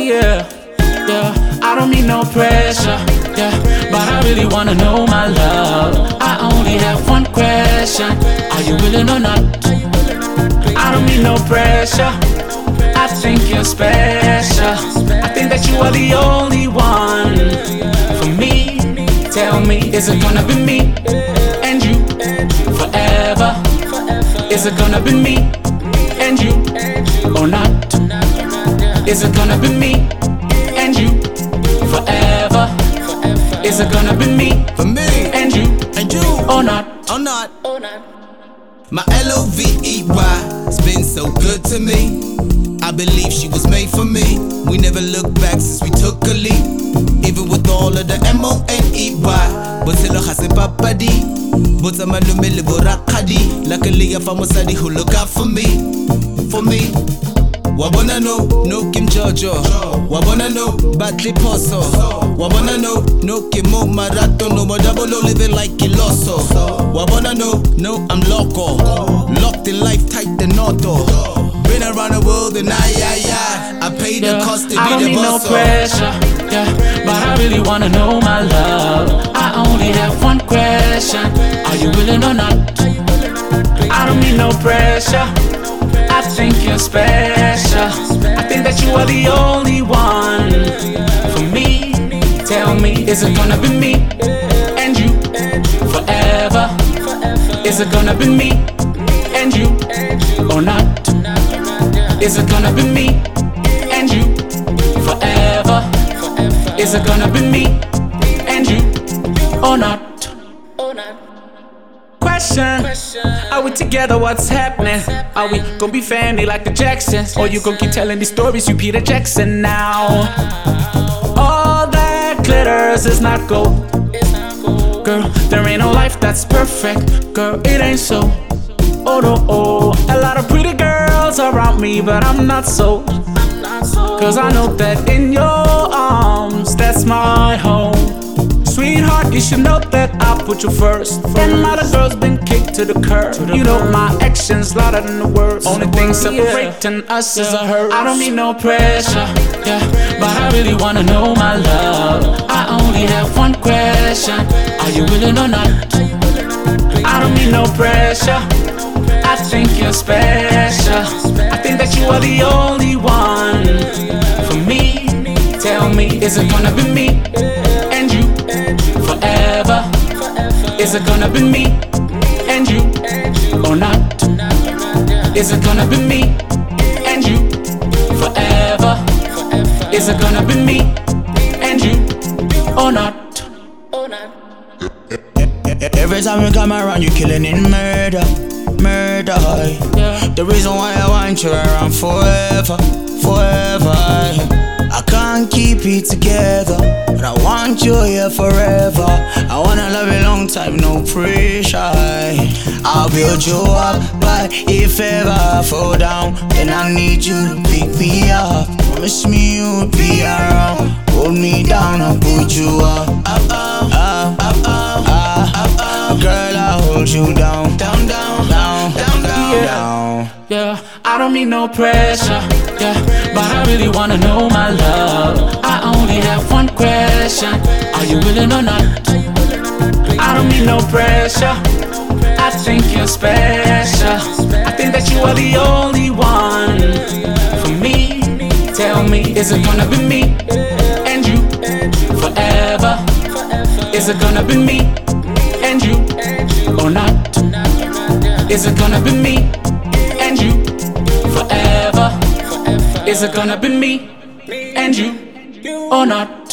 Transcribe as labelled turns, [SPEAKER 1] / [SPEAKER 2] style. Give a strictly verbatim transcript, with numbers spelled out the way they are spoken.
[SPEAKER 1] yeah, yeah. I don't mean no pressure, yeah, but I really wanna know my love. I only have one question: are you willing or not? I don't mean no pressure. I think you're special. I think that you are the only one for me. Tell me, is it gonna be me and you forever? Is it gonna be me and you or not? Is it gonna be me and you forever? Is it gonna be me
[SPEAKER 2] for me
[SPEAKER 1] and you
[SPEAKER 2] and you
[SPEAKER 1] or not?
[SPEAKER 2] Or not? My L O V E Y has been so good to me. I believe she was made for me. We never looked back since we took a leap. Even with all of the M O N E Y. Botshelo ga se papadi. Botsa malume le borakgadi. Luckily I found mosadi who look out for me. For me. Wabona no, no Kim Jojo. Wabona no, Batli Poso. Wabona no, no Kimo Marato. No more double O living like Kiloso. Wabona no, no I'm loco. Locked in life tight than auto. Been around the world and I, I, I I paid the
[SPEAKER 1] Yeah,
[SPEAKER 2] cost to
[SPEAKER 1] I
[SPEAKER 2] be
[SPEAKER 1] don't
[SPEAKER 2] the
[SPEAKER 1] need no
[SPEAKER 2] boss.
[SPEAKER 1] pressure, yeah, but I really wanna know my love. I only have one question: are you willing or not? I don't need no pressure. I think you're special. I think that you are the only one for me. Tell me, is it gonna be me and you forever? Is it gonna be me and you or not? Is it gonna be me and you forever? Is it gonna be me and you or not? Question: are we together? What's happening? Are we gonna be family like the Jacksons? Or you gonna keep telling these stories, you Peter Jackson now? All that glitters is not gold. Girl, there ain't no life that's perfect. Girl, it ain't so. Oh no, oh. A lot of pretty girls around me, but I'm not so. Cause I know that in your arms, that's my home. Sweetheart, you should know that I put you first. And a lot of girls been kicked to the curb. You know my actions louder than the words. Only thing separating us is a hurt. I don't need no pressure, yeah, but I really wanna know my love. I only have one question: are you willing or not? I don't need no pressure. I think you're special. I think that you are the only one for me. Tell me, is it gonna be me and you forever? Is it gonna be me and you or not? Is it gonna be me and you forever? Is it gonna be me and you or not?
[SPEAKER 3] Every time you come around, you killing in murder, murder.
[SPEAKER 1] Yeah.
[SPEAKER 3] The reason why I want you around forever, forever. I can't keep it together, but I want you here forever. I wanna love you long time, no pressure. I'll build you up, but if ever I fall down, then I need you to pick me up. Promise me you'll be around, hold me down, I'll put you up. Up, up, up, up, up, up, up. Girl, I'll hold you down, down, down, down, down, down,
[SPEAKER 1] Yeah.
[SPEAKER 3] down.
[SPEAKER 1] Yeah, I don't need no pressure, yeah, but I really wanna know my love. I only have one question: are you willing or not? I don't need no pressure. I think you're special. I think that you are the only one for me. Tell me, is it gonna be me and you forever? Is it gonna be me and you or not? Is it gonna be me and you forever? Is it gonna be me and you or not?